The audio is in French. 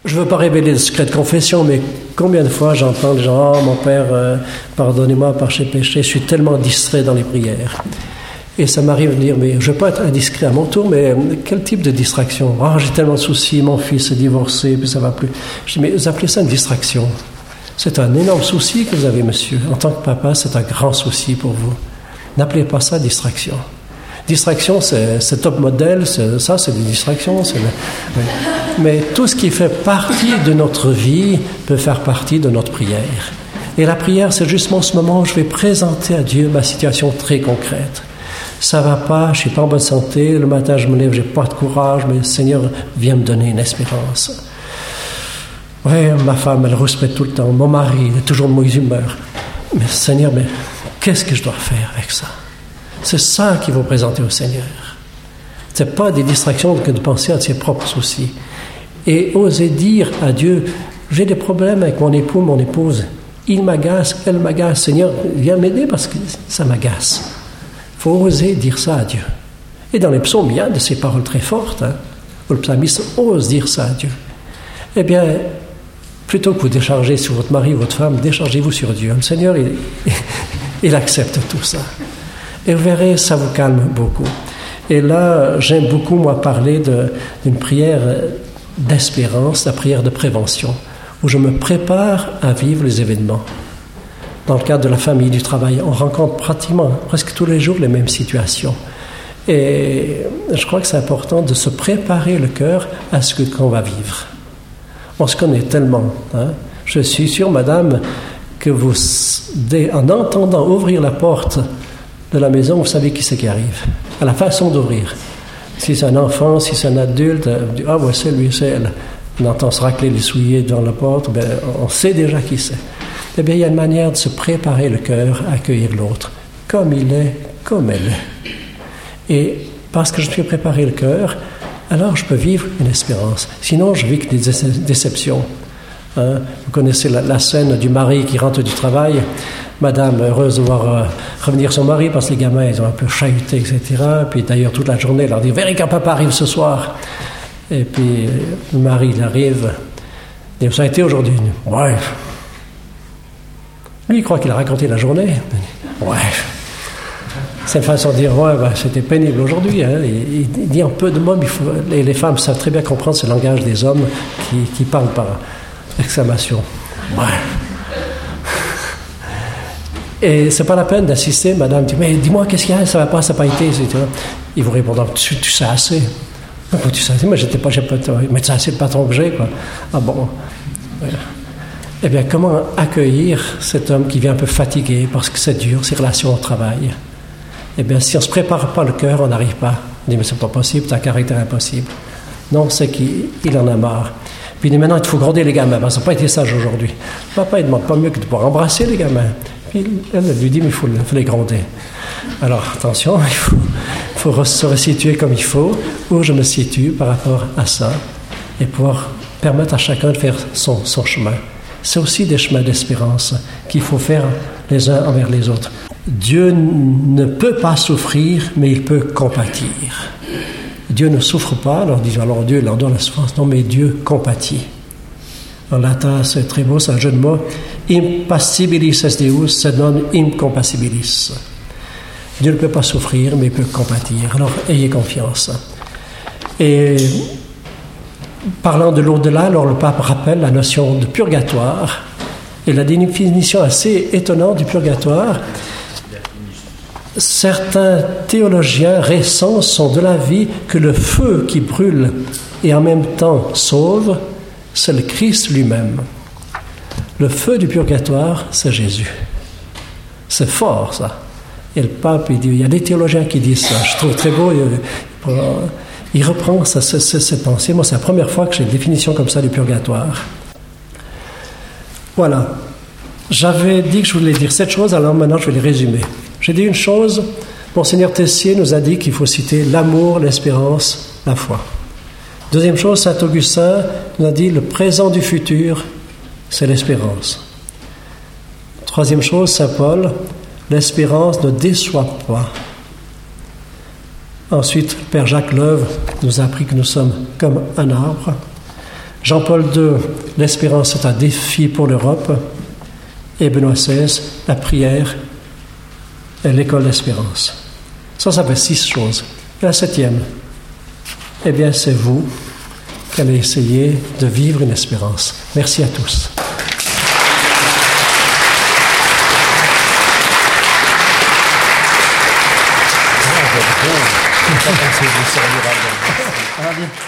Je ne veux pas révéler le secret de confession, mais combien de fois j'entends les gens « Oh, mon Père, pardonnez-moi par ces péchés, je suis tellement distrait dans les prières. » Et ça m'arrive de dire « Mais je ne veux pas être indiscret à mon tour, mais quel type de distraction ? Oh, j'ai tellement de soucis, mon fils est divorcé, puis ça ne va plus. » Je dis « Mais vous appelez ça une distraction ? C'est un énorme souci que vous avez, monsieur. En tant que papa, c'est un grand souci pour vous. N'appelez pas ça distraction. » Distraction, c'est top modèle, ça c'est des distractions. Mais tout ce qui fait partie de notre vie peut faire partie de notre prière. Et la prière, c'est justement ce moment où je vais présenter à Dieu ma situation très concrète. Ça va pas, je suis pas en bonne santé, le matin je me lève, j'ai pas de courage, mais Seigneur, viens me donner une espérance. Ouais, ma femme, elle rouspète tout le temps, mon mari, il est toujours de mauvaise humeur. Mais Seigneur, mais qu'est-ce que je dois faire avec ça ? C'est ça qu'il faut présenter au Seigneur. Ce n'est pas des distractions que de penser à ses propres soucis. Et oser dire à Dieu, j'ai des problèmes avec mon époux, mon épouse. Il m'agace, elle m'agace. Seigneur, viens m'aider parce que ça m'agace. Il faut oser dire ça à Dieu. Et dans les psaumes, il y a de ces paroles très fortes, où le psalmiste ose dire ça à Dieu. Eh bien, plutôt que vous déchargez sur votre mari ou votre femme, déchargez-vous sur Dieu. Le Seigneur, il accepte tout ça. Et vous verrez, ça vous calme beaucoup. Et là, j'aime beaucoup, moi, parler d'une prière d'espérance, la prière de prévention, où je me prépare à vivre les événements. Dans le cadre de la famille, du travail, on rencontre presque tous les jours les mêmes situations. Et je crois que c'est important de se préparer le cœur à ce qu'on va vivre. On se connaît tellement. Je suis sûr, madame, que vous, en entendant ouvrir la porte de la maison, vous savez qui c'est qui arrive, à la façon d'ouvrir. Si c'est un enfant, si c'est un adulte, ah ouais, c'est lui, c'est elle. On entend se racler les souliers devant la porte, on sait déjà qui c'est. Eh bien, il y a une manière de se préparer le cœur à accueillir l'autre, comme il est, comme elle est. Et parce que je suis préparé le cœur, alors je peux vivre une espérance. Sinon, je vis que des déceptions. Vous connaissez la scène du mari qui rentre du travail, madame heureuse de voir revenir son mari parce que les gamins ils ont un peu chahuté, etc. Puis d'ailleurs toute la journée, elle leur dit « Verrez quand papa arrive ce soir ». Et puis le mari il arrive, et ça a été aujourd'hui. Ouais. Lui il croit qu'il a raconté la journée. Ouais. C'est une façon de dire « Ouais, c'était pénible aujourd'hui ». Il dit en peu de mots, mais les femmes savent très bien comprendre ce langage des hommes qui parlent par exclamation. Ouais. Et c'est pas la peine d'insister, madame dit, mais dis-moi, qu'est-ce qu'il y a, ça va pas, ça n'a pas été, etc. Ils vous répondront, tu sais assez. Tu sais assez, moi j'ai pas, mais tu sais assez le patron que j'ai, quoi. Ah bon. Ouais. Eh bien, comment accueillir cet homme qui vient un peu fatigué parce que c'est dur, ses relations au travail? Eh bien, si on ne se prépare pas le cœur, on n'arrive pas. On dit, mais c'est pas possible, c'est un caractère impossible. Non, c'est qu'il en a marre. Puis il dit, maintenant, il faut gronder les gamins. Ben, ça n'a pas été sage aujourd'hui. Papa, il ne demande pas mieux que de pouvoir embrasser les gamins. Puis elle lui dit, mais il faut les gronder. Alors, attention, il faut se resituer comme il faut, où je me situe par rapport à ça, et pouvoir permettre à chacun de faire son chemin. C'est aussi des chemins d'espérance qu'il faut faire les uns envers les autres. Dieu ne peut pas souffrir, mais il peut compatir. Dieu ne souffre pas, alors Dieu leur donne la souffrance. Non, mais Dieu compatit. En latin, c'est très beau, c'est un jeu de mots. Impassibilis est Deus, sed non incompassibilis. Dieu ne peut pas souffrir, mais il peut compatir. Alors, ayez confiance. Et parlant de l'au-delà, alors le pape rappelle la notion de purgatoire et la définition assez étonnante du purgatoire. Certains théologiens récents sont de l'avis que le feu qui brûle et en même temps sauve, c'est le Christ lui-même. Le feu du purgatoire, c'est Jésus. C'est fort, ça. Et le pape, il y a des théologiens qui disent ça. Je trouve très beau. Il reprend cette pensée. Moi, c'est la première fois que j'ai une définition comme ça du purgatoire. Voilà. J'avais dit que je voulais dire 7 choses, alors maintenant je vais les résumer. J'ai dit une chose, Monseigneur Tessier nous a dit qu'il faut citer l'amour, l'espérance, la foi. Deuxième chose, Saint Augustin nous a dit le présent du futur, c'est l'espérance. Troisième chose, Saint Paul, l'espérance ne déçoit pas. Ensuite, le Père Jacques Leuve nous a appris que nous sommes comme un arbre. Jean-Paul II, l'espérance est un défi pour l'Europe. Et Benoît XVI, la prière est l'école d'espérance. Ça fait 6 choses. Et la 7e, eh bien, c'est vous qui allez essayer de vivre une espérance. Merci à tous. Bravo.